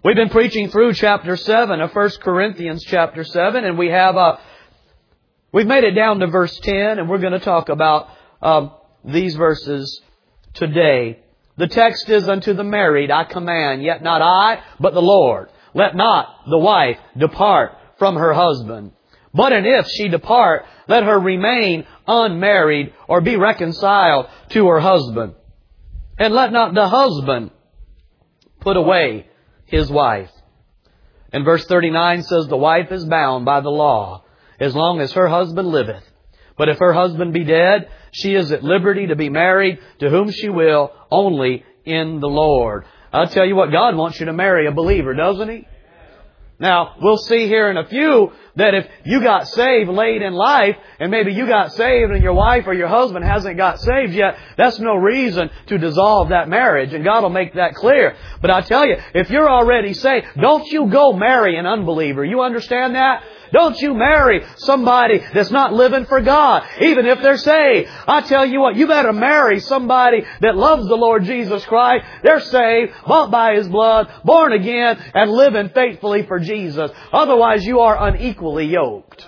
We've been preaching through chapter 7 of 1 Corinthians chapter 7, and we've made it down to verse 10, and we're going to talk about these verses today. The text is, unto the married I command, yet not I, but the Lord. Let not the wife depart from her husband. But and if she depart, let her remain unmarried or be reconciled to her husband. And let not the husband put away his wife. And verse 39 says, the wife is bound by the law as long as her husband liveth. But if her husband be dead, she is at liberty to be married to whom she will, only in the Lord. I'll tell you what, God wants you to marry a believer, doesn't He? Now, we'll see here in a few that if you got saved late in life, and maybe you got saved and your wife or your husband hasn't got saved yet, that's no reason to dissolve that marriage, and God will make that clear. But I tell you, if you're already saved, don't you go marry an unbeliever. You understand that? Don't you marry somebody that's not living for God, even if they're saved. I tell you what, you better marry somebody that loves the Lord Jesus Christ. They're saved, bought by His blood, born again, and living faithfully for Jesus. Otherwise, you are unequally yoked.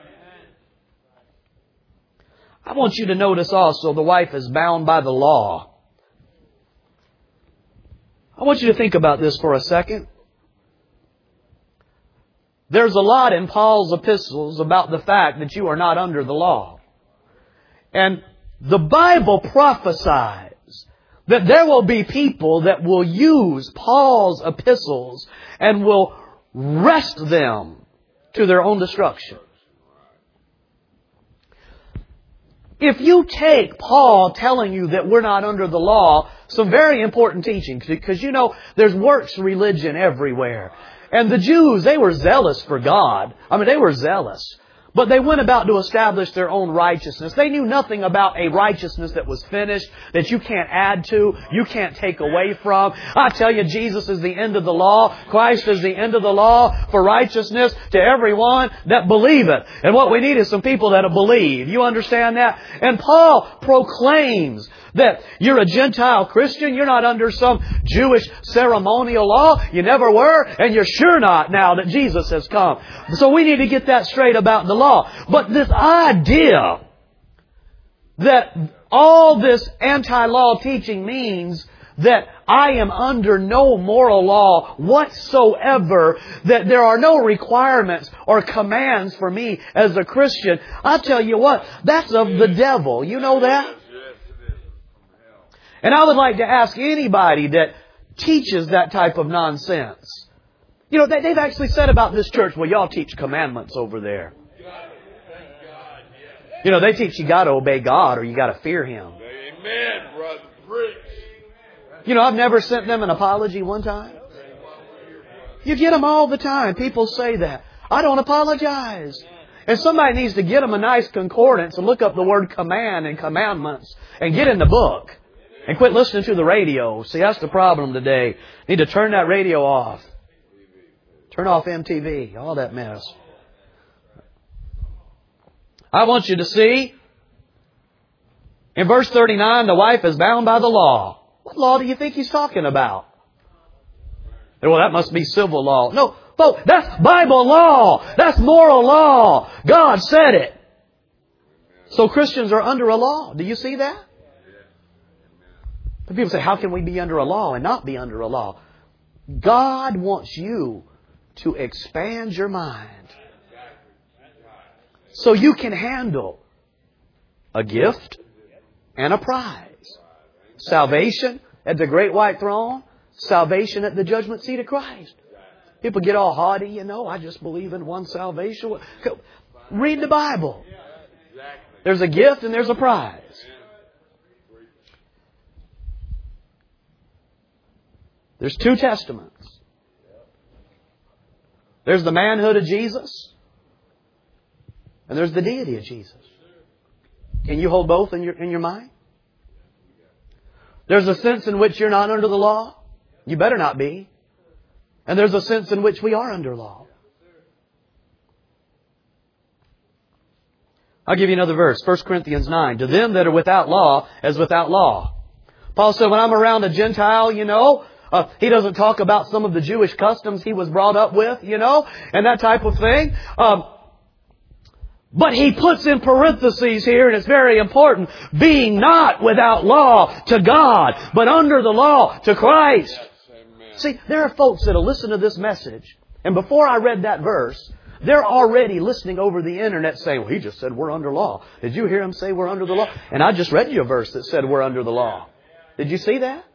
I want you to notice also the wife is bound by the law. I want you to think about this for a second. There's a lot in Paul's epistles about the fact that you are not under the law. And the Bible prophesies that there will be people that will use Paul's epistles and will wrest them to their own destruction. If you take Paul telling you that we're not under the law, some very important teaching, because you know there's works religion everywhere. And the Jews, they were zealous for God. I mean, they were zealous. But they went about to establish their own righteousness. They knew nothing about a righteousness that was finished, that you can't add to, you can't take away from. I tell you, Jesus is the end of the law. Christ is the end of the law for righteousness to everyone that believeth. And what we need is some people that'll believe. You understand that? And Paul proclaims that you're a Gentile Christian. You're not under some Jewish ceremonial law. You never were, and you're sure not now that Jesus has come. So we need to get that straight about the law. But this idea that all this anti-law teaching means that I am under no moral law whatsoever, that there are no requirements or commands for me as a Christian, I tell you what, that's of the devil. You know that? And I would like to ask anybody that teaches that type of nonsense. You know, they've actually said about this church, well, y'all teach commandments over there. You know, they teach you got to obey God or you got to fear Him. Amen, brother. Preach. You know, I've never sent them an apology one time. You get them all the time. People say that. I don't apologize. And somebody needs to get them a nice concordance and look up the word command and commandments and get in the book. And quit listening to the radio. See, that's the problem today. Need to turn that radio off. Turn off MTV. All that mess. I want you to see, in verse 39, the wife is bound by the law. What law do you think he's talking about? Well, that must be civil law. No, folks, that's Bible law. That's moral law. God said it. So Christians are under a law. Do you see that? But people say, how can we be under a law and not be under a law? God wants you to expand your mind so you can handle a gift and a prize. Salvation at the great white throne. Salvation at the judgment seat of Christ. People get all haughty, you know, I just believe in one salvation. Read the Bible. There's a gift and there's a prize. There's two testaments. There's the manhood of Jesus, and there's the deity of Jesus. Can you hold both in your mind? There's a sense in which you're not under the law. You better not be. And there's a sense in which we are under law. I'll give you another verse. 1 Corinthians 9. To them that are without law as without law. Paul said, when I'm around a Gentile, you know, He doesn't talk about some of the Jewish customs he was brought up with, and that type of thing. But he puts in parentheses here, and it's very important, being not without law to God, but under the law to Christ. See, there are folks that will listen to this message, and before I read that verse, they're already listening over the internet saying, well, he just said we're under law. Did you hear him say we're under the law? And I just read you a verse that said we're under the law. Did you see that?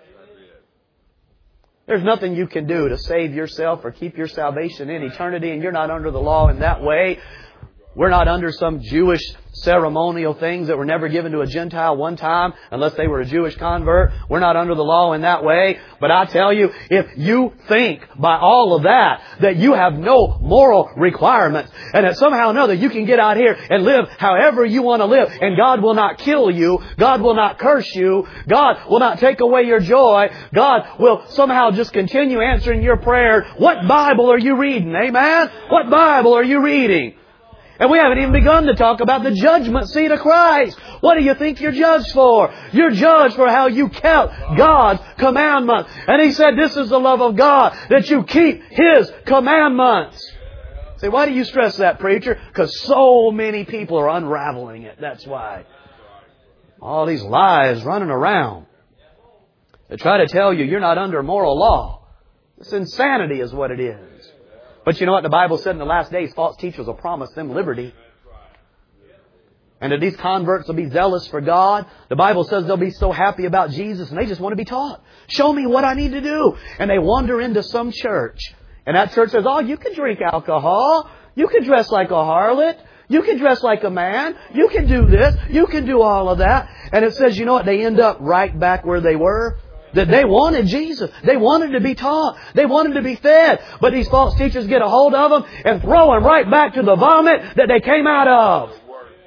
There's nothing you can do to save yourself or keep your salvation in eternity, and you're not under the law in that way. We're not under some Jewish ceremonial things that were never given to a Gentile one time unless they were a Jewish convert. We're not under the law in that way. But I tell you, if you think by all of that you have no moral requirements and that somehow or another you can get out here and live however you want to live and God will not kill you, God will not curse you, God will not take away your joy, God will somehow just continue answering your prayer, what Bible are you reading? Amen? What Bible are you reading? And we haven't even begun to talk about the judgment seat of Christ. What do you think you're judged for? You're judged for how you kept God's commandments. And He said this is the love of God, that you keep His commandments. Say, why do you stress that, preacher? Because so many people are unraveling it. That's why. All these lies running around. They try to tell you you're not under moral law. It's insanity is what it is. But you know what the Bible said in the last days? False teachers will promise them liberty. And that these converts will be zealous for God. The Bible says they'll be so happy about Jesus and they just want to be taught. Show me what I need to do. And they wander into some church. And that church says, oh, you can drink alcohol. You can dress like a harlot. You can dress like a man. You can do this. You can do all of that. And it says, you know what? They end up right back where they were. That they wanted Jesus. They wanted to be taught. They wanted to be fed. But these false teachers get a hold of them and throw them right back to the vomit that they came out of.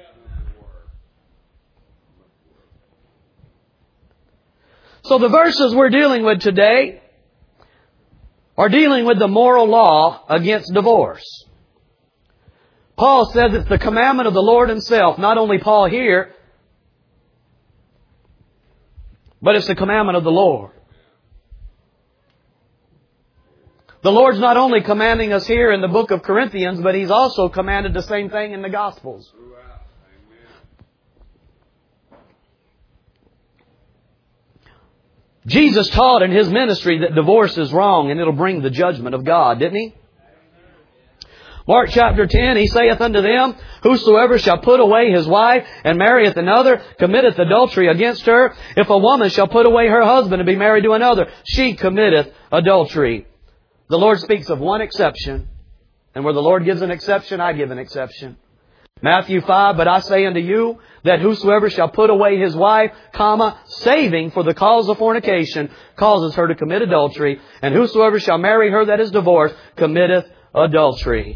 So the verses we're dealing with today are dealing with the moral law against divorce. Paul says it's the commandment of the Lord Himself. Not only Paul here, but it's the commandment of the Lord. The Lord's not only commanding us here in the book of Corinthians, but He's also commanded the same thing in the Gospels. Jesus taught in His ministry that divorce is wrong and it'll bring the judgment of God, didn't He? Mark chapter 10, He saith unto them, whosoever shall put away his wife and marrieth another, committeth adultery against her. If a woman shall put away her husband and be married to another, she committeth adultery. The Lord speaks of one exception. And where the Lord gives an exception, I give an exception. Matthew 5, but I say unto you that whosoever shall put away his wife, saving for the cause of fornication, causes her to commit adultery. And whosoever shall marry her that is divorced, committeth adultery.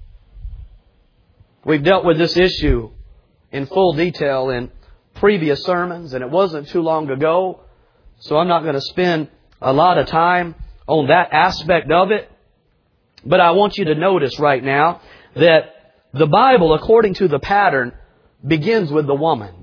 We've dealt with this issue in full detail in previous sermons, and it wasn't too long ago, so I'm not going to spend a lot of time on that aspect of it. But I want you to notice right now that the Bible, according to the pattern, begins with the woman.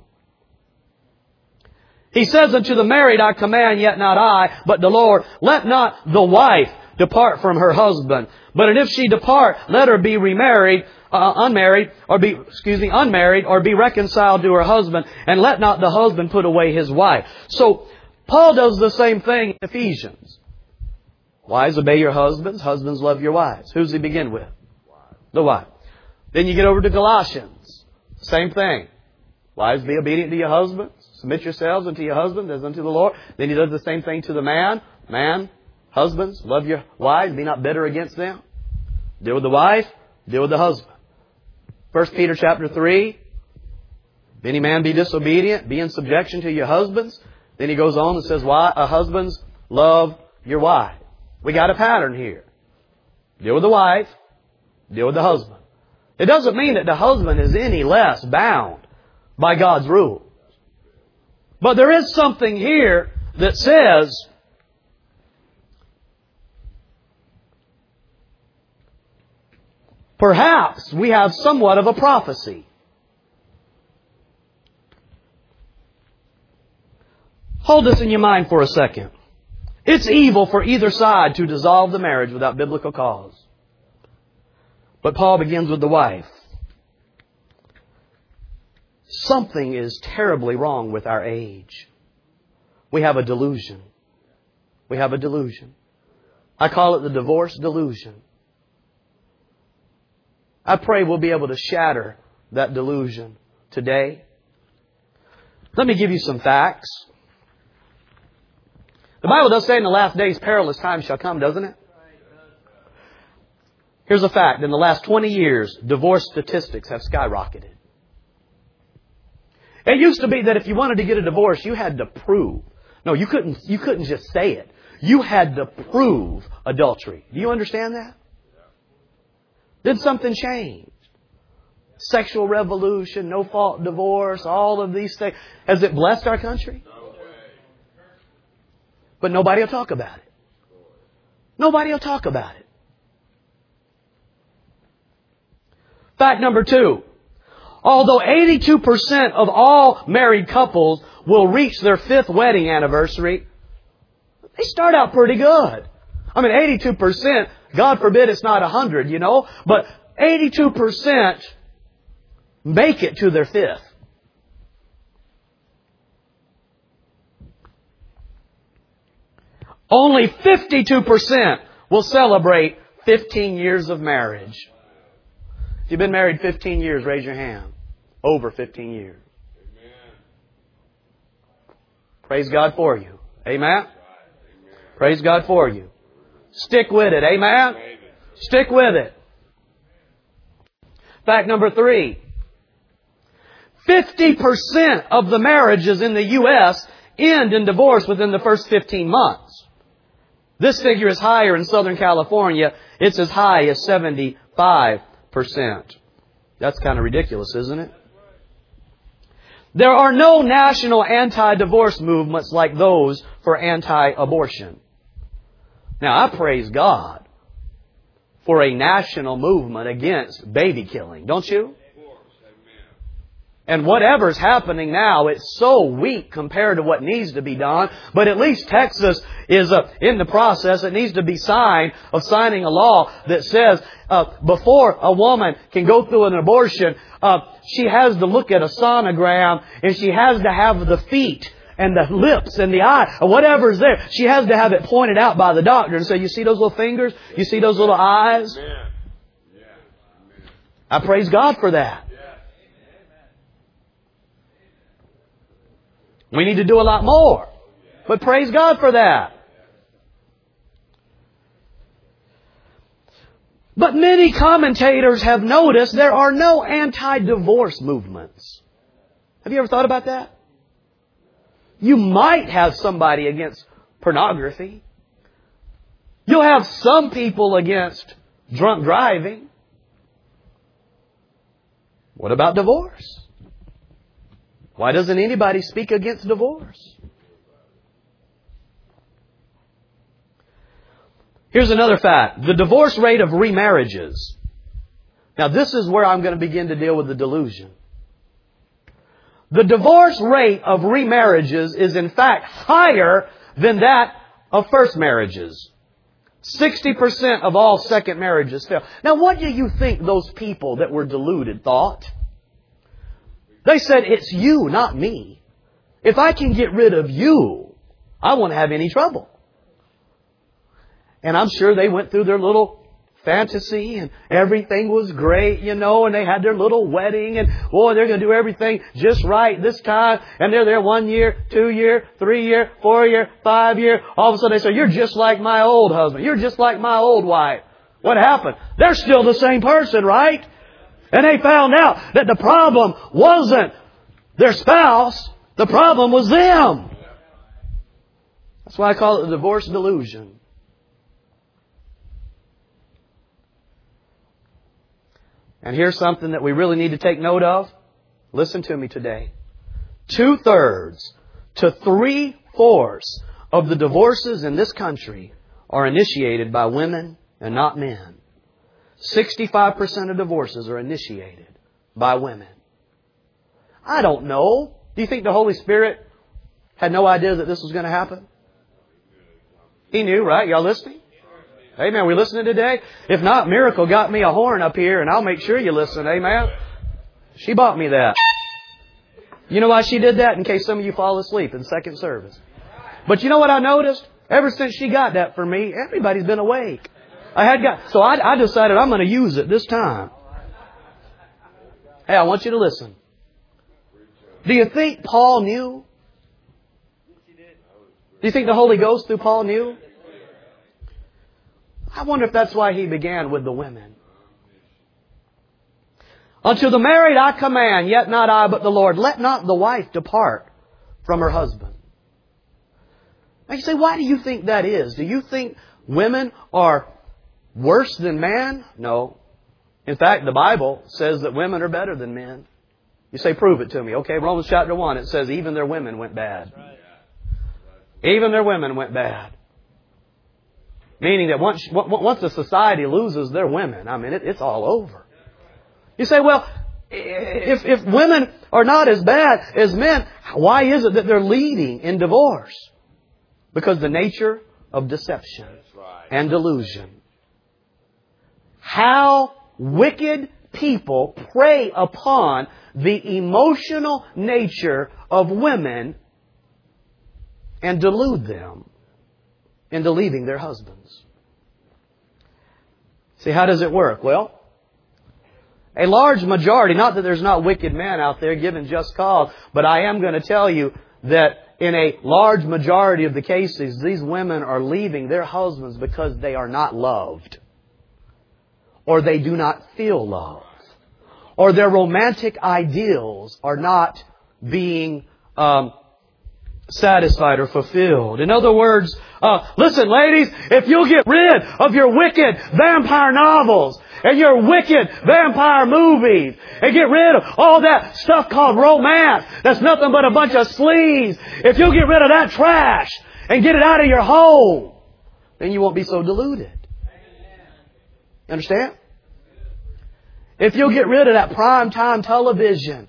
He says, unto the married I command, yet not I, but the Lord, let not the wife depart from her husband. But if she depart, let her be unmarried, or be reconciled to her husband, and let not the husband put away his wife. So, Paul does the same thing in Ephesians. Wives, obey your husbands. Husbands, love your wives. Who's he begin with? The wife. Then you get over to Galatians. Same thing. Wives, be obedient to your husbands. Submit yourselves unto your husbands as unto the Lord. Then he does the same thing to the man. Man, husbands, love your wives. Be not bitter against them. Deal with the wife. Deal with the husband. 1 Peter chapter 3. If any man be disobedient, be in subjection to your husbands. Then he goes on and says, husbands, love your wife. We got a pattern here. Deal with the wife. Deal with the husband. It doesn't mean that the husband is any less bound by God's rule. But there is something here that says, perhaps we have somewhat of a prophecy. Hold this in your mind for a second. It's evil for either side to dissolve the marriage without biblical cause. But Paul begins with the wife. Something is terribly wrong with our age. We have a delusion. We have a delusion. I call it the divorce delusion. I pray we'll be able to shatter that delusion today. Let me give you some facts. The Bible does say in the last days perilous times shall come, doesn't it? Here's a fact. In the last 20 years, divorce statistics have skyrocketed. It used to be that if you wanted to get a divorce, you had to prove. No, you couldn't just say it. You had to prove adultery. Do you understand that? Then something changed. Sexual revolution, no-fault divorce, all of these things. Has it blessed our country? But nobody will talk about it. Nobody will talk about it. Fact number 2. Although 82% of all married couples will reach their 5th wedding anniversary, they start out pretty good. I mean, 82%, God forbid it's not 100, but 82% make it to their 5th. Only 52% will celebrate 15 years of marriage. If you've been married 15 years, raise your hand. Over 15 years. Amen. Praise God for you. Amen? Praise God for you. Stick with it. Amen? Stick with it. Fact number 3. 50% of the marriages in the U.S. end in divorce within the first 15 months. This figure is higher in Southern California. It's as high as 75%. That's kind of ridiculous, isn't it? There are no national anti-divorce movements like those for anti-abortion. Now, I praise God for a national movement against baby killing, don't you? And whatever's happening now, it's so weak compared to what needs to be done. But at least Texas is in the process. It needs to be signing a law that says before a woman can go through an abortion, she has to look at a sonogram and she has to have the feet and the lips and the eye, or whatever's there. She has to have it pointed out by the doctor and say, you see those little fingers? You see those little eyes? I praise God for that. We need to do a lot more. But praise God for that. But many commentators have noticed there are no anti-divorce movements. Have you ever thought about that? You might have somebody against pornography. You'll have some people against drunk driving. What about divorce? Why doesn't anybody speak against divorce? Here's another fact. The divorce rate of remarriages. Now this is where I'm going to begin to deal with the delusion. The divorce rate of remarriages is in fact higher than that of first marriages. 60% of all second marriages fail. Now what do you think those people that were deluded thought? They said, it's you, not me. If I can get rid of you, I won't have any trouble. And I'm sure they went through their little fantasy and everything was great, and they had their little wedding and, they're going to do everything just right this time. And they're there 1 year, 2 year, 3 year, 4 year, 5 year. All of a sudden they say, you're just like my old husband. You're just like my old wife. What happened? They're still the same person, right? And they found out that the problem wasn't their spouse. The problem was them. That's why I call it the divorce delusion. And here's something that we really need to take note of. Listen to me today. 2/3 to 3/4 of the divorces in this country are initiated by women and not men. 65% of divorces are initiated by women. I don't know. Do you think the Holy Spirit had no idea that this was going to happen? He knew, right? Y'all listening? Amen. We listening today? If not, Miracle got me a horn up here, and I'll make sure you listen. Amen. She bought me that. You know why she did that? In case some of you fall asleep in second service. But you know what I noticed? Ever since she got that for me, everybody's been awake. So I decided I'm going to use it this time. Hey, I want you to listen. Do you think Paul knew? Do you think the Holy Ghost through Paul knew? I wonder if that's why he began with the women. Unto the married I command, yet not I but the Lord. Let not the wife depart from her husband. Now you say, why do you think that is? Do you think women are worse than men? No. In fact, the Bible says that women are better than men. You say, prove it to me. Okay, Romans chapter 1, it says even their women went bad. Even their women went bad. Meaning that once a society loses their women, I mean, it's all over. You say, well, if women are not as bad as men, why is it that they're leading in divorce? Because the nature of deception and delusion. How wicked people prey upon the emotional nature of women and delude them into leaving their husbands. See, how does it work? Well, a large majority, not that there's not wicked men out there given just cause, but I am going to tell you that in a large majority of the cases, these women are leaving their husbands because they are not loved. Or they do not feel love. Or their romantic ideals are not being satisfied or fulfilled. In other words, listen ladies, if you'll get rid of your wicked vampire novels and your wicked vampire movies and get rid of all that stuff called romance that's nothing but a bunch of sleaze, if you'll get rid of that trash and get it out of your home, then you won't be so deluded. Understand? If you'll get rid of that primetime television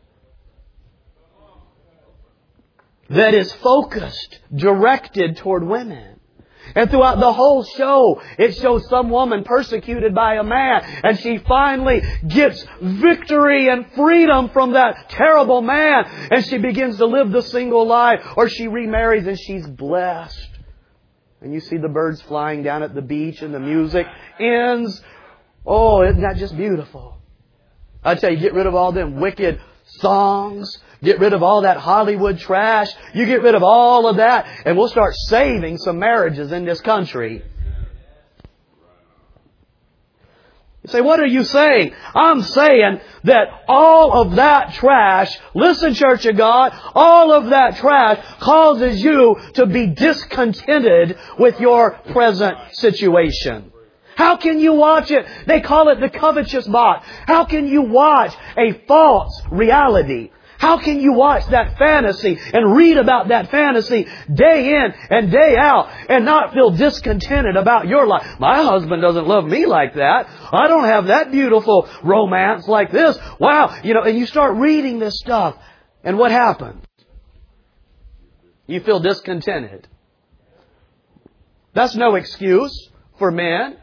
that is focused, directed toward women. And throughout the whole show, it shows some woman persecuted by a man, and she finally gets victory and freedom from that terrible man, and she begins to live the single life, or she remarries and she's blessed. And you see the birds flying down at the beach and the music ends. Oh, isn't that just beautiful? I tell you, get rid of all them wicked songs. Get rid of all that Hollywood trash. You get rid of all of that, and we'll start saving some marriages in this country. You say, what are you saying? I'm saying that all of that trash, listen, Church of God, all of that trash causes you to be discontented with your present situation. How can you watch it? They call it the covetous box. How can you watch a false reality? How can you watch that fantasy and read about that fantasy day in and day out and not feel discontented about your life? My husband doesn't love me like that. I don't have that beautiful romance like this. Wow. And you start reading this stuff. And what happens? You feel discontented. That's no excuse for men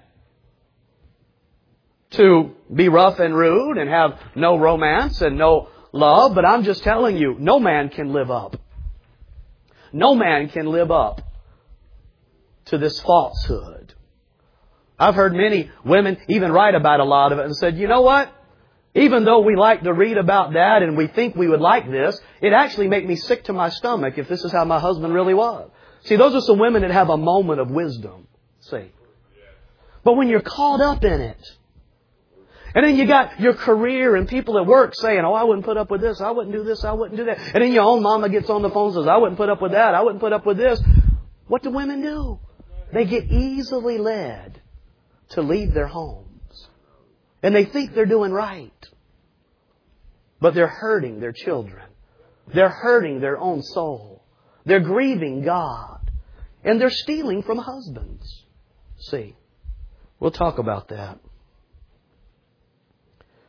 to be rough and rude and have no romance and no love, but I'm just telling you, no man can live up. No man can live up to this falsehood. I've heard many women even write about a lot of it and said, you know what? Even though we like to read about that and we think we would like this, it actually makes me sick to my stomach if this is how my husband really was. See, those are some women that have a moment of wisdom. See. But when you're caught up in it, and then you got your career and people at work saying, oh, I wouldn't put up with this, I wouldn't do this, I wouldn't do that. And then your own mama gets on the phone and says, I wouldn't put up with that, I wouldn't put up with this. What do women do? They get easily led to leave their homes. And they think they're doing right. But they're hurting their children. They're hurting their own soul. They're grieving God. And they're stealing from husbands. See, we'll talk about that.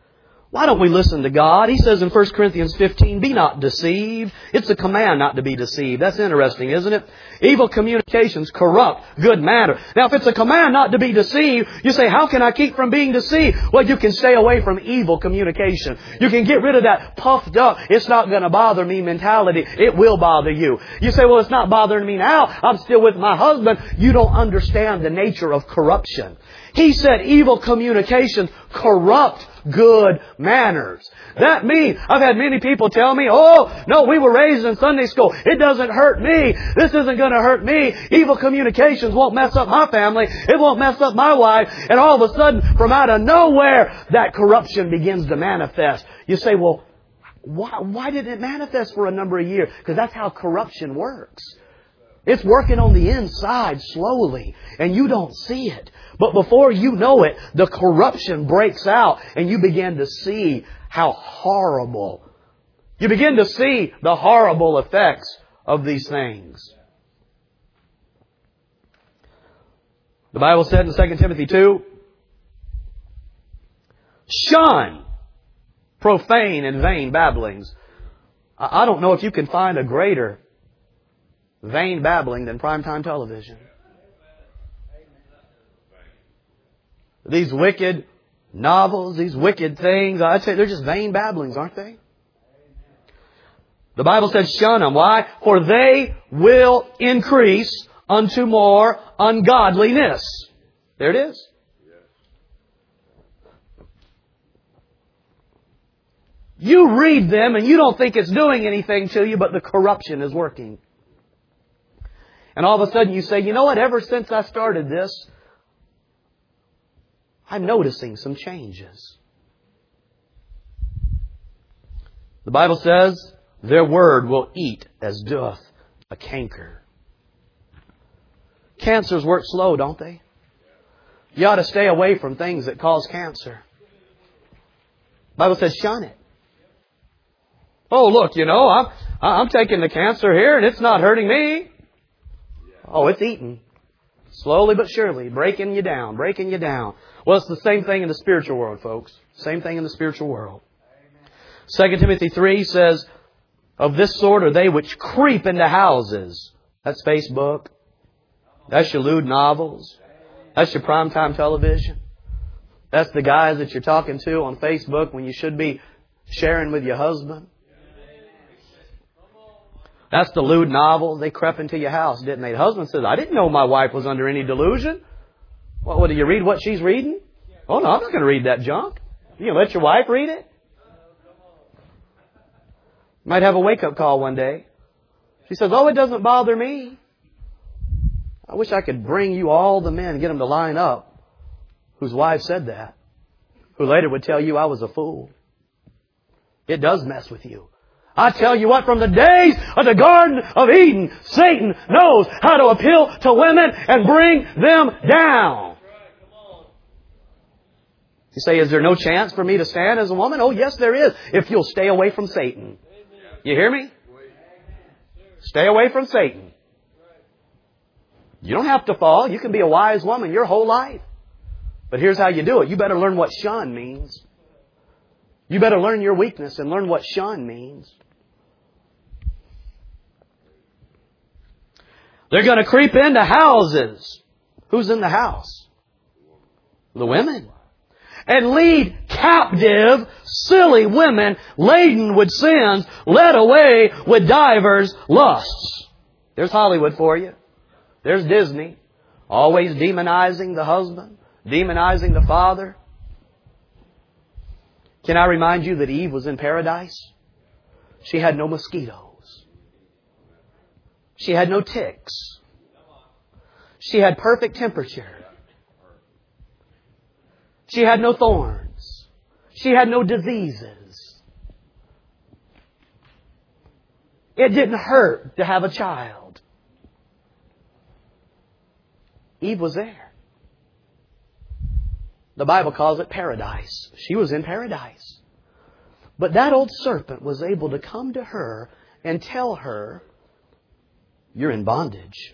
Why don't we listen to God? He says in 1 Corinthians 15, be not deceived. It's a command not to be deceived. That's interesting, isn't it? Evil communications corrupt good matter. Now, if it's a command not to be deceived, you say, how can I keep from being deceived? Well, you can stay away from evil communication. You can get rid of that puffed up, it's not going to bother me mentality. It will bother you. You say, well, it's not bothering me now. I'm still with my husband. You don't understand the nature of corruption. He said evil communications corrupt good manners. That means, I've had many people tell me, oh, no, we were raised in Sunday school. It doesn't hurt me. This isn't going to hurt me. Evil communications won't mess up my family. It won't mess up my wife. And all of a sudden, from out of nowhere, that corruption begins to manifest. You say, well, why did it manifest for a number of years? Because that's how corruption works. It's working on the inside slowly, and you don't see it. But before you know it, the corruption breaks out, and you begin to see how horrible. You begin to see the horrible effects of these things. The Bible said in 2 Timothy 2, shun profane and vain babblings. I don't know if you can find a greater vain babbling than primetime television. These wicked novels, these wicked things, I'd say they're just vain babblings, aren't they? The Bible says shun them. Why? For they will increase unto more ungodliness. There it is. You read them and you don't think it's doing anything to you, but the corruption is working. And all of a sudden you say, you know what, ever since I started this, I'm noticing some changes. The Bible says, their word will eat as doth a canker. Cancers work slow, don't they? You ought to stay away from things that cause cancer. The Bible says shun it. Oh, look, you know, I'm taking the cancer here and it's not hurting me. Oh, it's eating. Slowly but surely, breaking you down, breaking you down. Well, it's the same thing in the spiritual world, folks. Same thing in the spiritual world. 2 Timothy 3 says, of this sort are they which creep into houses. That's Facebook. That's your lewd novels. That's your primetime television. That's the guys that you're talking to on Facebook when you should be sharing with your husband. That's the lewd novel. They crept into your house, didn't they? The husband says, I didn't know my wife was under any delusion. Well, do you read what she's reading? Oh, no, I'm not going to read that junk. You can let your wife read it. Might have a wake-up call one day. She says, oh, it doesn't bother me. I wish I could bring you all the men and get them to line up whose wife said that, who later would tell you I was a fool. It does mess with you. I tell you what, from the days of the Garden of Eden, Satan knows how to appeal to women and bring them down. You say, is there no chance for me to stand as a woman? Oh, yes, there is, if you'll stay away from Satan. You hear me? Stay away from Satan. You don't have to fall. You can be a wise woman your whole life. But here's how you do it. You better learn what shun means. You better learn your weakness and learn what shun means. They're going to creep into houses. Who's in the house? The women. And lead captive silly women laden with sins, led away with divers lusts. There's Hollywood for you. There's Disney. Always demonizing the husband, demonizing the father. Can I remind you that Eve was in paradise? She had no mosquitoes. She had no ticks. She had perfect temperature. She had no thorns. She had no diseases. It didn't hurt to have a child. Eve was there. The Bible calls it paradise. She was in paradise. But that old serpent was able to come to her and tell her, you're in bondage.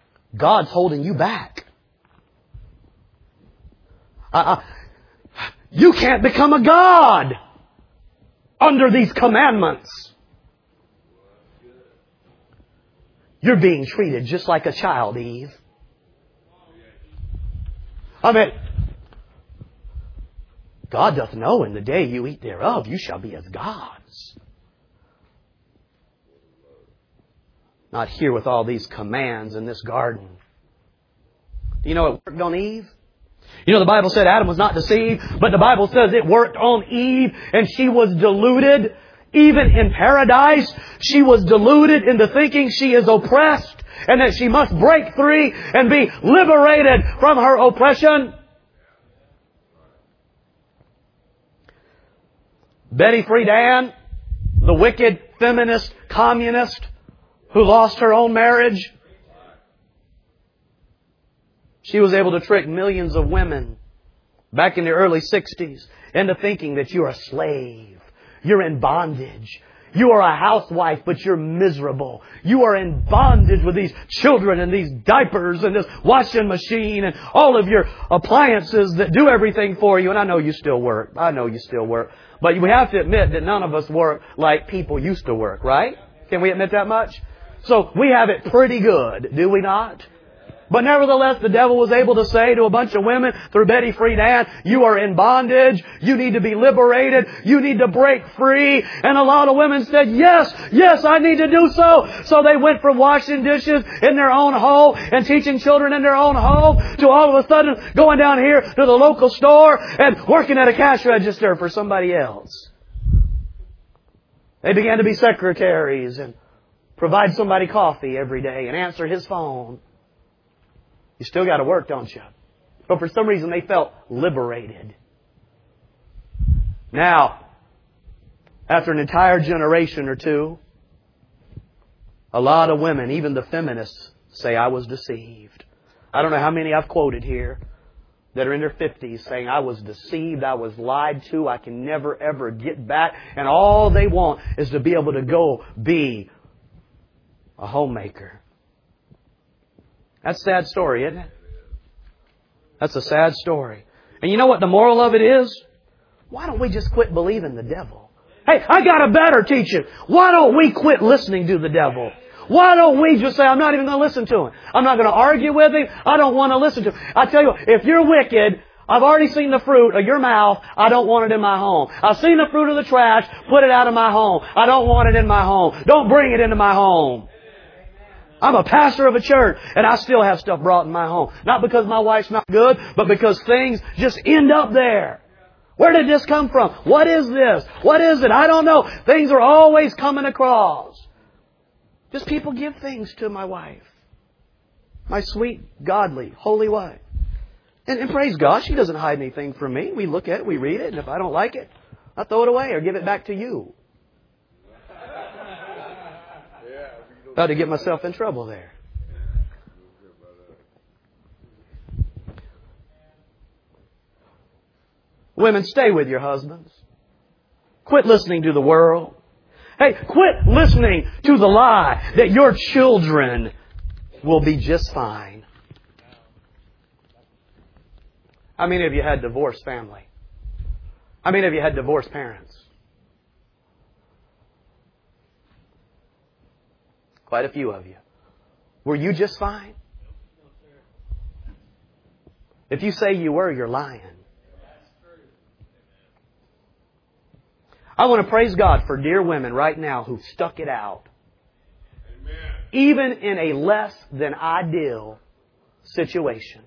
God's holding you back. You can't become a God under these commandments. You're being treated just like a child, Eve. I mean, God doth know in the day you eat thereof, you shall be as gods. Not here with all these commands in this garden. Do you know it worked on Eve? You know, the Bible said Adam was not deceived, but the Bible says it worked on Eve and she was deluded. Even in paradise, she was deluded into thinking she is oppressed and that she must break free and be liberated from her oppression. Betty Friedan, the wicked feminist communist who lost her own marriage, she was able to trick millions of women back in the early 60s into thinking that you're a slave. You're in bondage. You are a housewife, but you're miserable. You are in bondage with these children and these diapers and this washing machine and all of your appliances that do everything for you. And I know you still work. But we have to admit that none of us work like people used to work, right? Can we admit that much? So we have it pretty good, do we not? But nevertheless, the devil was able to say to a bunch of women through Betty Friedan, you are in bondage. You need to be liberated. You need to break free. And a lot of women said, yes, I need to do so. So they went from washing dishes in their own home and teaching children in their own home to all of a sudden going down here to the local store and working at a cash register for somebody else. They began to be secretaries and provide somebody coffee every day and answer his phone. You still got to work, don't you? But for some reason they felt liberated. Now, after an entire generation or two, a lot of women, even the feminists, say, I was deceived. I don't know how many I've quoted here that are in their 50s saying, I was deceived, I was lied to, I can never ever get back. And all they want is to be able to go be a homemaker. That's a sad story, isn't it? That's a sad story. And you know what the moral of it is? Why don't we just quit believing the devil? Hey, I got a better teaching. Why don't we quit listening to the devil? Why don't we just say, I'm not even going to listen to him. I'm not going to argue with him. I don't want to listen to him. I tell you, if you're wicked, I've already seen the fruit of your mouth. I don't want it in my home. I've seen the fruit of the trash. Put it out of my home. I don't want it in my home. Don't bring it into my home. I'm a pastor of a church, and I still have stuff brought in my home. Not because my wife's not good, but because things just end up there. Where did this come from? What is this? What is it? I don't know. Things are always coming across. Just people give things to my wife. My sweet, godly, holy wife. And praise God, she doesn't hide anything from me. We look at it, we read it, and if I don't like it, I throw it away or give it back to you. About to get myself in trouble there. Women, stay with your husbands. Quit listening to the world. Hey, quit listening to the lie that your children will be just fine. How many of you had divorced family? How many of you had divorced parents? Quite a few of you. Were you just fine? If you say you were, you're lying. I want to praise God for dear women right now who stuck it out. Even in a less than ideal situation.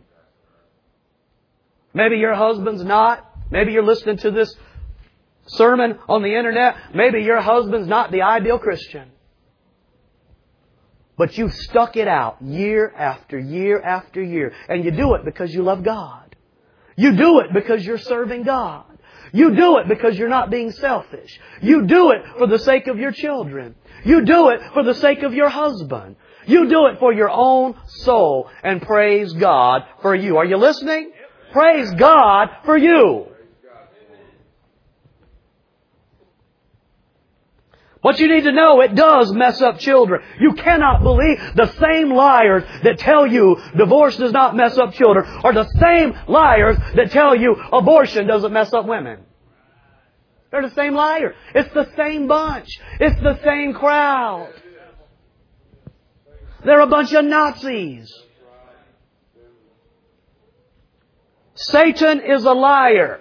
Maybe your husband's not. Maybe you're listening to this sermon on the internet. Maybe your husband's not the ideal Christian. But you stuck it out year after year after year. And you do it because you love God. You do it because you're serving God. You do it because you're not being selfish. You do it for the sake of your children. You do it for the sake of your husband. You do it for your own soul. And praise God for you. Are you listening? Praise God for you. What you need to know, it does mess up children. You cannot believe the same liars that tell you divorce does not mess up children are the same liars that tell you abortion doesn't mess up women. They're the same liar. It's the same bunch. It's the same crowd. They're a bunch of Nazis. Satan is a liar.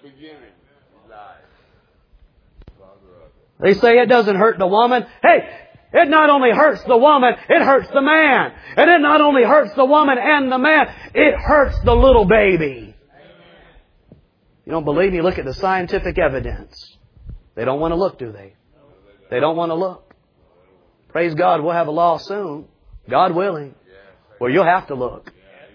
They say it doesn't hurt the woman. Hey, it not only hurts the woman, it hurts the man. And it not only hurts the woman and the man, it hurts the little baby. You don't believe me? Look at the scientific evidence. They don't want to look, do they? They don't want to look. Praise God, we'll have a law soon. God willing. Well, you'll have to look.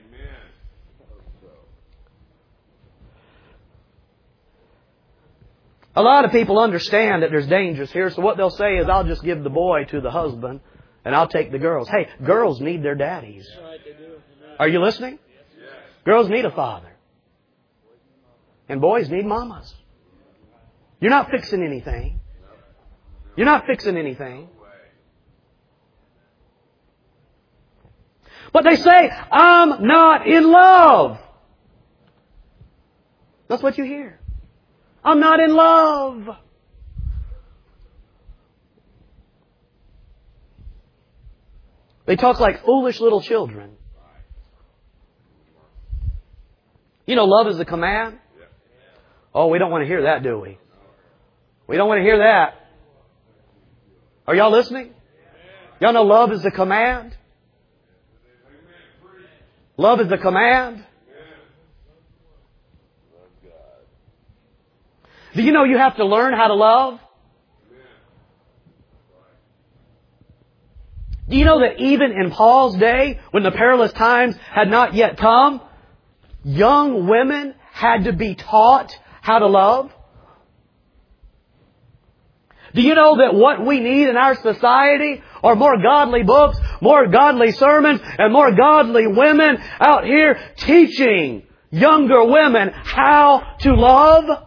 A lot of people understand that there's dangers here, so what they'll say is, I'll just give the boy to the husband and I'll take the girls. Hey, girls need their daddies. Are you listening? Girls need a father. And boys need mamas. You're not fixing anything. You're not fixing anything. But they say, I'm not in love. That's what you hear. I'm not in love. They talk like foolish little children. You know, love is a command. Oh, we don't want to hear that, do we? We don't want to hear that. Are y'all listening? Y'all know love is a command? Love is a command. Do you know you have to learn how to love? Do you know that even in Paul's day, when the perilous times had not yet come, young women had to be taught how to love? Do you know that what we need in our society are more godly books, more godly sermons, and more godly women out here teaching younger women how to love?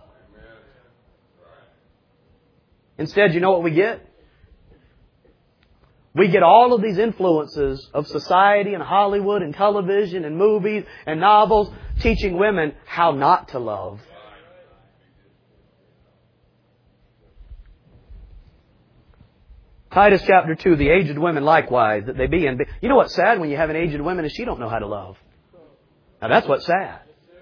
Instead, you know what we get? We get all of these influences of society and Hollywood and television and movies and novels teaching women how not to love. Titus chapter 2, the aged women likewise, that they be in... You know what's sad when you have an aged woman is she don't know how to love. Now that's what's sad.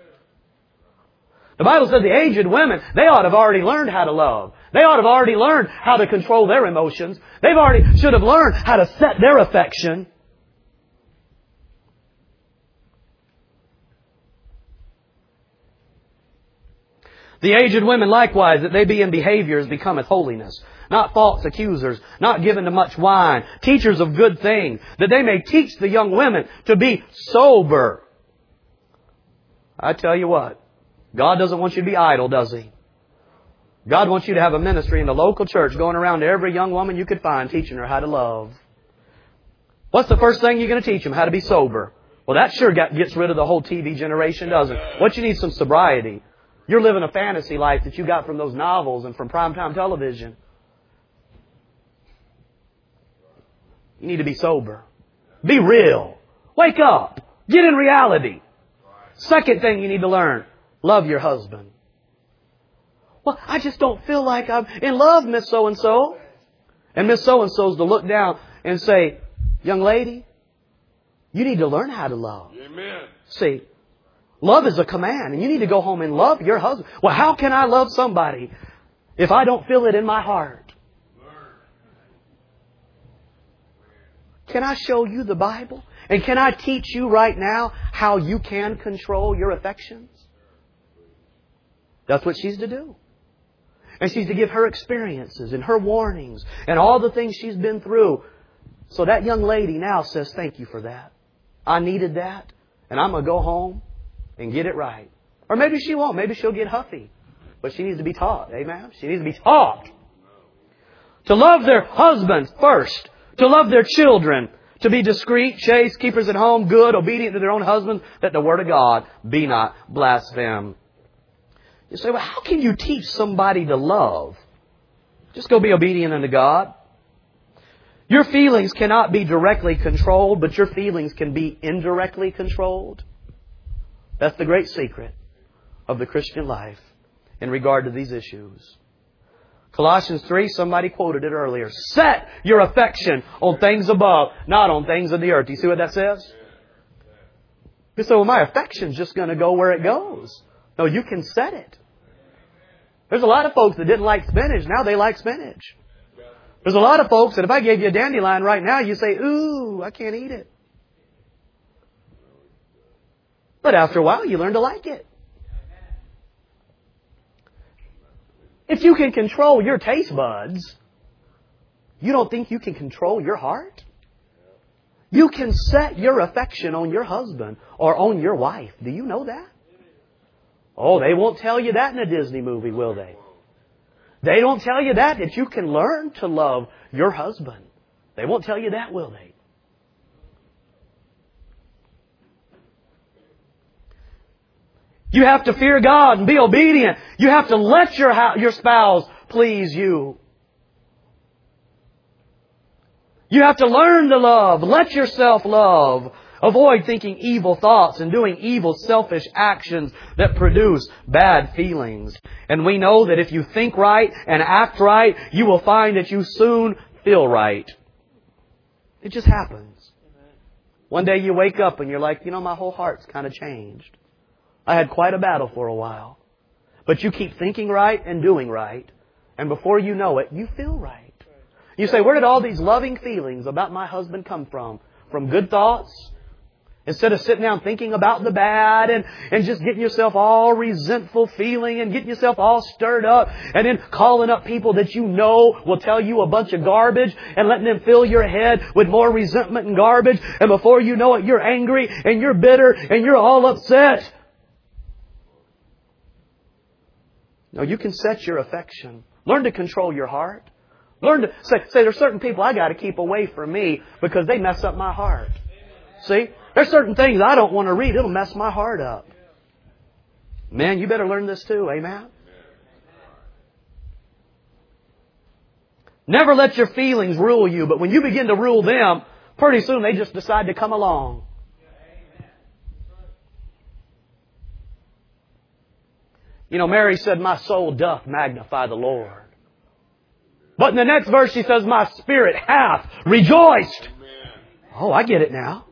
The Bible says the aged women, they ought to have already learned how to love. They ought to have already learned how to control their emotions. Should have learned how to set their affection. The aged women likewise, that they be in behaviors becometh holiness. Not false accusers, not given to much wine, teachers of good things, that they may teach the young women to be sober. I tell you what, God doesn't want you to be idle, does He? God wants you to have a ministry in the local church going around to every young woman you could find, teaching her how to love. What's the first thing you're going to teach them? How to be sober. Well, that sure gets rid of the whole TV generation, doesn't it? What you need is some sobriety. You're living a fantasy life that you got from those novels and from primetime television. You need to be sober. Be real. Wake up. Get in reality. Second thing you need to learn. Love your husband. Well, I just don't feel like I'm in love, Miss So-and-so. And Miss So-and-so's to look down and say, young lady, you need to learn how to love. Amen. See, love is a command, and you need to go home and love your husband. Well, how can I love somebody if I don't feel it in my heart? Can I show you the Bible? And can I teach you right now how you can control your affections? That's what she's to do. And she's to give her experiences and her warnings and all the things she's been through. So that young lady now says, thank you for that. I needed that. And I'm going to go home and get it right. Or maybe she won't. Maybe she'll get huffy. But she needs to be taught. Amen? She needs to be taught. To love their husbands first. To love their children. To be discreet, chaste, keepers at home, good, obedient to their own husbands, that the word of God be not blasphemed. You say, well, how can you teach somebody to love? Just go be obedient unto God. Your feelings cannot be directly controlled, but your feelings can be indirectly controlled. That's the great secret of the Christian life in regard to these issues. Colossians 3, somebody quoted it earlier. Set your affection on things above, not on things of the earth. Do you see what that says? You say, well, my affection's just going to go where it goes. No, you can set it. There's a lot of folks that didn't like spinach. Now they like spinach. There's a lot of folks that if I gave you a dandelion right now, you say, ooh, I can't eat it. But after a while, you learn to like it. If you can control your taste buds, you don't think you can control your heart? You can set your affection on your husband or on your wife. Do you know that? Oh, they won't tell you that in a Disney movie, will they? They don't tell you that you can learn to love your husband. They won't tell you that, will they? You have to fear God and be obedient. You have to let your spouse please you. You have to learn to love. Let yourself love. Avoid thinking evil thoughts and doing evil, selfish actions that produce bad feelings. And we know that if you think right and act right, you will find that you soon feel right. It just happens. One day you wake up and you're like, my whole heart's kind of changed. I had quite a battle for a while. But you keep thinking right and doing right. And before you know it, you feel right. You say, where did all these loving feelings about my husband come from? From good thoughts? Instead of sitting down thinking about the bad and just getting yourself all resentful feeling and getting yourself all stirred up and then calling up people that you know will tell you a bunch of garbage and letting them fill your head with more resentment and garbage. And before you know it, you're angry and you're bitter and you're all upset. No, you can set your affection. Learn to control your heart. Learn to say there's certain people I got to keep away from me because they mess up my heart. See? There's certain things I don't want to read. It'll mess my heart up. Man, you better learn this too. Amen? Never let your feelings rule you, but when you begin to rule them, pretty soon they just decide to come along. Mary said, my soul doth magnify the Lord. But in the next verse she says, my spirit hath rejoiced. Oh, I get it now.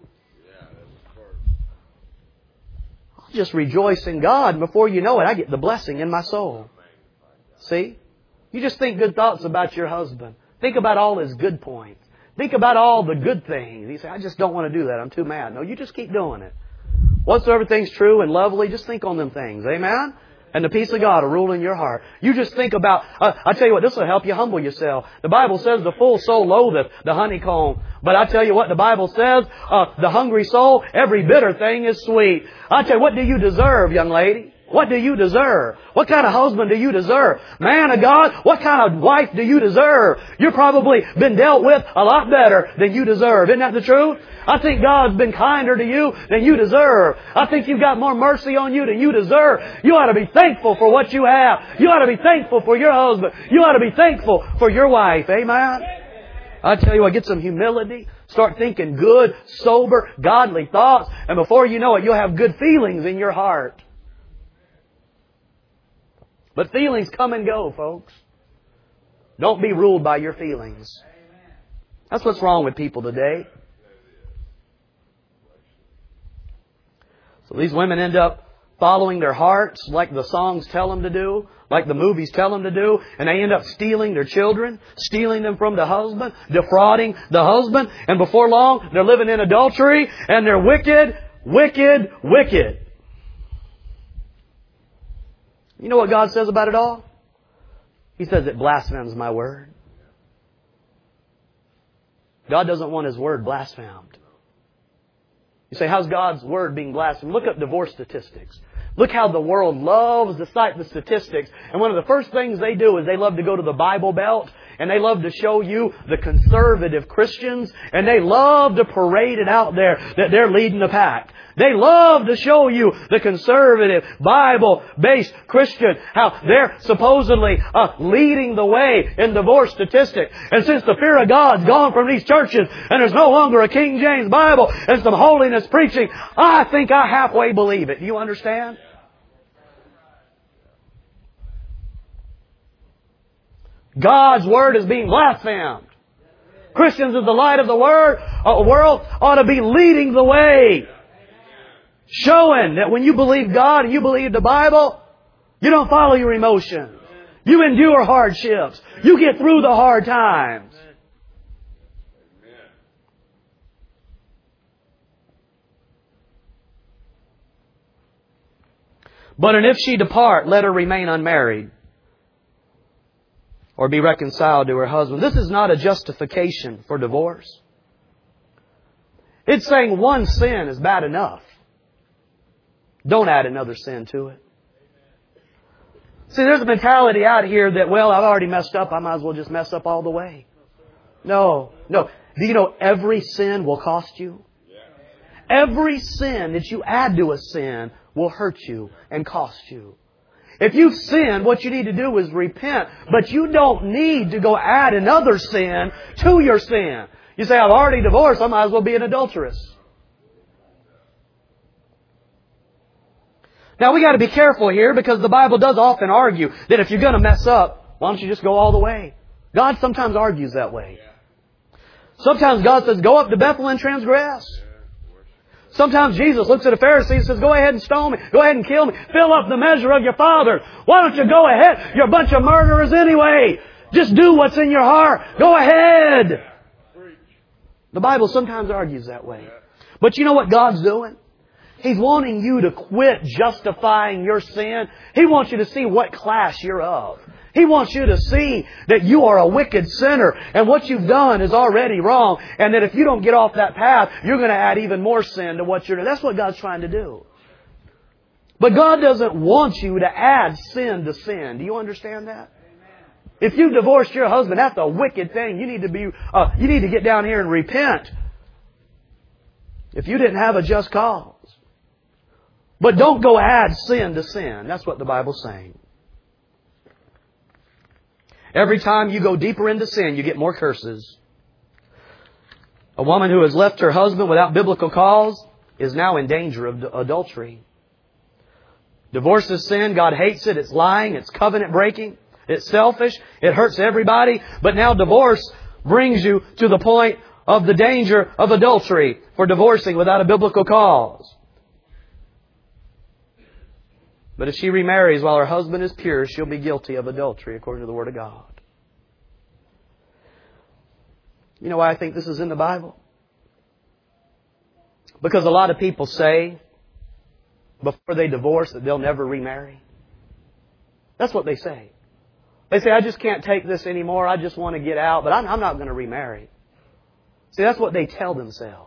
I'll just rejoice in God. And before you know it, I get the blessing in my soul. See? You just think good thoughts about your husband. Think about all his good points. Think about all the good things. You say, I just don't want to do that. I'm too mad. No, you just keep doing it. Whatsoever thing's true and lovely, just think on them things. Amen? And the peace of God will rule in your heart. You just think about, I tell you what, this will help you humble yourself. The Bible says the full soul loatheth the honeycomb. But I tell you what the Bible says, the hungry soul, every bitter thing is sweet. I tell you, what do you deserve, young lady? What do you deserve? What kind of husband do you deserve? Man of God, what kind of wife do you deserve? You've probably been dealt with a lot better than you deserve. Isn't that the truth? I think God's been kinder to you than you deserve. I think you've got more mercy on you than you deserve. You ought to be thankful for what you have. You ought to be thankful for your husband. You ought to be thankful for your wife. Amen? I tell you what, get some humility. Start thinking good, sober, godly thoughts. And before you know it, you'll have good feelings in your heart. But feelings come and go, folks. Don't be ruled by your feelings. That's what's wrong with people today. So these women end up following their hearts like the songs tell them to do, like the movies tell them to do, and they end up stealing their children, stealing them from the husband, defrauding the husband, and before long they're living in adultery and they're wicked, wicked, wicked. You know what God says about it all? He says it blasphemes my word. God doesn't want His word blasphemed. You say, how's God's Word being blasphemed? Look up divorce statistics. Look how the world loves to cite the statistics. And one of the first things they do is they love to go to the Bible Belt and they love to show you the conservative Christians, and they love to parade it out there that they're leading the pack. They love to show you the conservative, Bible-based Christian, how they're supposedly leading the way in divorce statistics. And since the fear of God's gone from these churches and there's no longer a King James Bible and some holiness preaching, I think I halfway believe it. Do you understand? God's Word is being blasphemed. Christians as the light of the world ought to be leading the way. Showing that when you believe God and you believe the Bible, you don't follow your emotions. You endure hardships. You get through the hard times. But and if she depart, let her remain unmarried, or be reconciled to her husband. This is not a justification for divorce. It's saying one sin is bad enough. Don't add another sin to it. See, there's a mentality out here that, well, I've already messed up. I might as well just mess up all the way. No. Do you know every sin will cost you? Every sin that you add to a sin will hurt you and cost you. If you've sinned, what you need to do is repent. But you don't need to go add another sin to your sin. You say, I've already divorced. I might as well be an adulteress. Now we got to be careful here because the Bible does often argue that if you're going to mess up, why don't you just go all the way? God sometimes argues that way. Sometimes God says, go up to Bethel and transgress. Sometimes Jesus looks at a Pharisee and says, go ahead and stone me. Go ahead and kill me. Fill up the measure of your father. Why don't you go ahead? You're a bunch of murderers anyway. Just do what's in your heart. Go ahead. The Bible sometimes argues that way. But you know what God's doing? He's wanting you to quit justifying your sin. He wants you to see what class you're of. He wants you to see that you are a wicked sinner and what you've done is already wrong, and that if you don't get off that path, you're going to add even more sin to what you're doing. That's what God's trying to do. But God doesn't want you to add sin to sin. Do you understand that? If you divorced your husband, that's a wicked thing. You need to get down here and repent. If you didn't have a just cause. But don't go add sin to sin. That's what the Bible's saying. Every time you go deeper into sin, you get more curses. A woman who has left her husband without biblical cause is now in danger of adultery. Divorce is sin. God hates it. It's lying. It's covenant breaking. It's selfish. It hurts everybody. But now divorce brings you to the point of the danger of adultery for divorcing without a biblical cause. But if she remarries while her husband is pure, she'll be guilty of adultery according to the Word of God. You know why I think this is in the Bible? Because a lot of people say before they divorce that they'll never remarry. That's what they say. They say, I just can't take this anymore. I just want to get out, but I'm not going to remarry. See, that's what they tell themselves.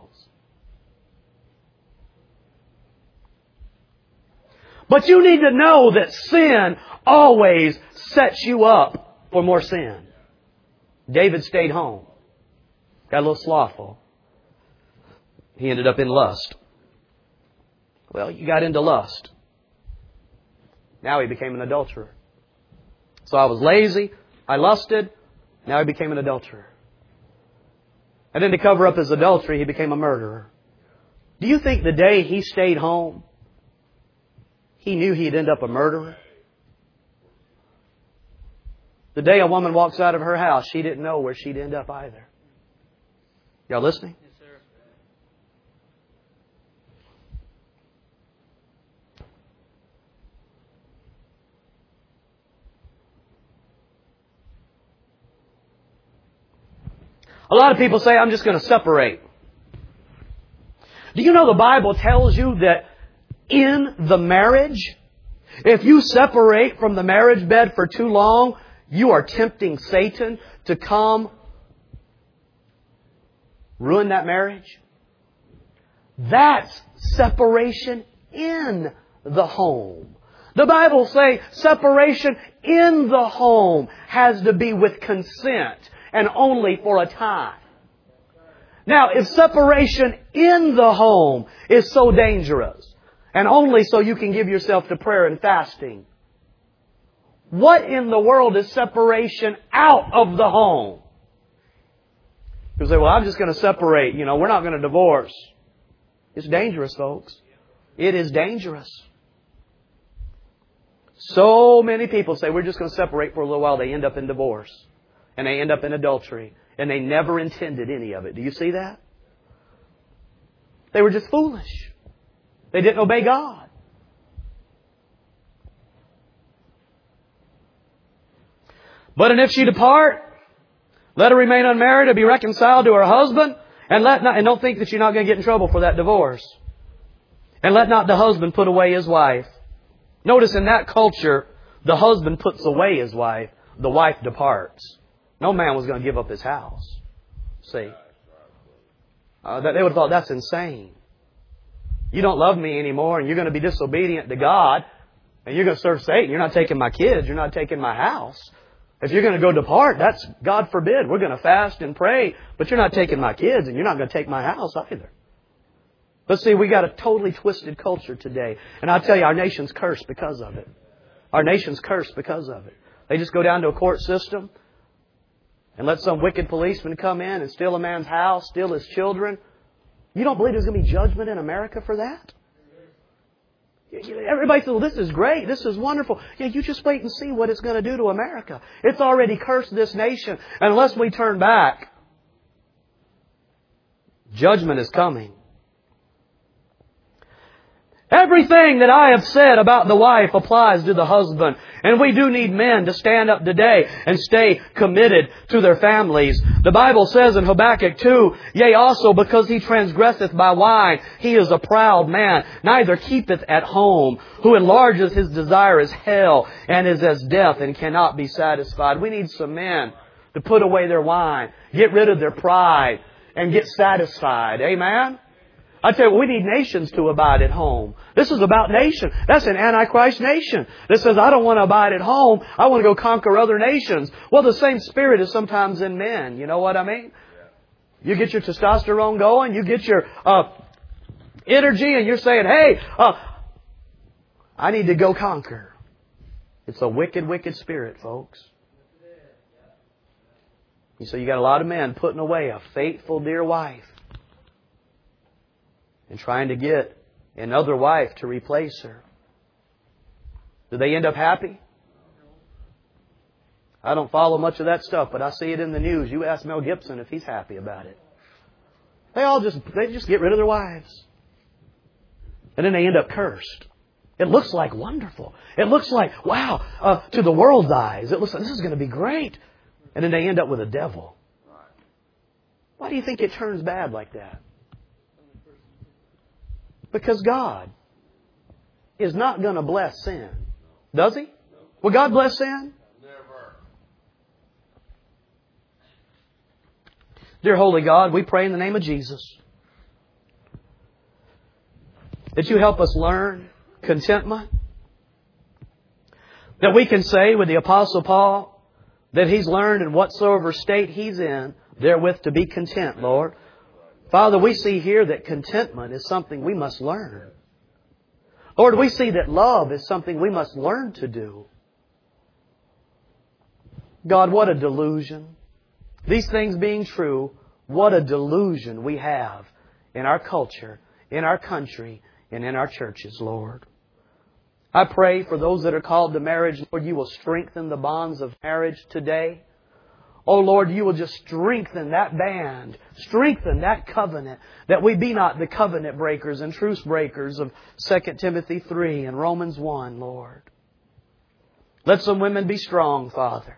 But you need to know that sin always sets you up for more sin. David stayed home. Got a little slothful. He ended up in lust. Well, you got into lust. Now he became an adulterer. So I was lazy. I lusted. Now he became an adulterer. And then to cover up his adultery, he became a murderer. Do you think the day he stayed home, he knew he'd end up a murderer? The day a woman walks out of her house, she didn't know where she'd end up either. Y'all listening? Yes, sir. A lot of people say, I'm just going to separate. Do you know the Bible tells you that in the marriage, if you separate from the marriage bed for too long, you are tempting Satan to come ruin that marriage? That's separation in the home. The Bible says separation in the home has to be with consent and only for a time. Now, if separation in the home is so dangerous and only so you can give yourself to prayer and fasting, what in the world is separation out of the home? People say, well, I'm just going to separate. We're not going to divorce. It's dangerous, folks. It is dangerous. So many people say, we're just going to separate for a little while. They end up in divorce. And they end up in adultery. And they never intended any of it. Do you see that? They were just foolish. They didn't obey God. But and if she depart, let her remain unmarried or be reconciled to her husband. And don't think that you're not going to get in trouble for that divorce. And let not the husband put away his wife. Notice in that culture, the husband puts away his wife. The wife departs. No man was going to give up his house. See? They would have thought, that's insane. You don't love me anymore and you're going to be disobedient to God. And you're going to serve Satan. You're not taking my kids. You're not taking my house. If you're going to go depart, that's, God forbid, we're going to fast and pray. But you're not taking my kids and you're not going to take my house either. But see, we got a totally twisted culture today. And I'll tell you, our nation's cursed because of it. Our nation's cursed because of it. They just go down to a court system and let some wicked policeman come in and steal a man's house, steal his children. You don't believe there's going to be judgment in America for that? Everybody says, well, this is great. This is wonderful. Yeah, you just wait and see what it's going to do to America. It's already cursed this nation. And unless we turn back, judgment is coming. Everything that I have said about the wife applies to the husband. And we do need men to stand up today and stay committed to their families. The Bible says in Habakkuk 2, yea, also because he transgresseth by wine, he is a proud man, neither keepeth at home, who enlarges his desire as hell, and is as death, and cannot be satisfied. We need some men to put away their wine, get rid of their pride, and get satisfied. Amen? I tell you, we need nations to abide at home. This is about nation. That's an Antichrist nation that says, I don't want to abide at home. I want to go conquer other nations. Well, the same spirit is sometimes in men. You know what I mean? You get your testosterone going. You get your energy and you're saying, hey, I need to go conquer. It's a wicked, wicked spirit, folks. So you got a lot of men putting away a faithful, dear wife and trying to get another wife to replace her. Do they end up happy? I don't follow much of that stuff, but I see it in the news. You ask Mel Gibson if he's happy about it. They just get rid of their wives. And then they end up cursed. It looks like wonderful. It looks like, wow, to the world's eyes, it looks like this is going to be great. And then they end up with a devil. Why do you think it turns bad like that? Because God is not going to bless sin. Does He? Will God bless sin? Never. Dear Holy God, we pray in the name of Jesus that You help us learn contentment. That we can say with the Apostle Paul that he's learned in whatsoever state he's in, therewith to be content, Lord. Father, we see here that contentment is something we must learn. Lord, we see that love is something we must learn to do. God, what a delusion. These things being true, what a delusion we have in our culture, in our country, and in our churches, Lord. I pray for those that are called to marriage, Lord, You will strengthen the bonds of marriage today. Oh Lord, You will just strengthen that band, strengthen that covenant, that we be not the covenant breakers and truce breakers of 2 Timothy 3 and Romans 1, Lord. Let some women be strong, Father.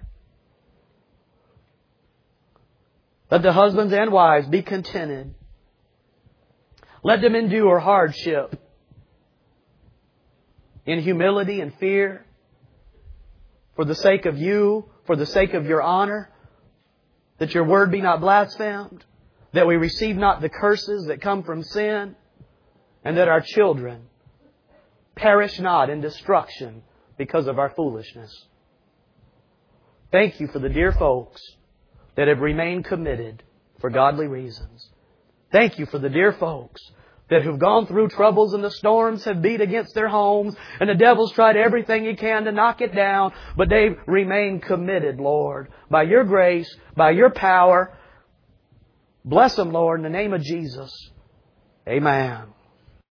Let the husbands and wives be contented. Let them endure hardship in humility and fear for the sake of You, for the sake of Your honor. That Your word be not blasphemed. That we receive not the curses that come from sin. and that our children perish not in destruction because of our foolishness. Thank You for the dear folks that have remained committed for godly reasons. Thank You for the dear folks that have gone through troubles and the storms have beat against their homes and the devil's tried everything he can to knock it down, but they've remained committed, Lord, by Your grace, by Your power. Bless them, Lord, in the name of Jesus. Amen.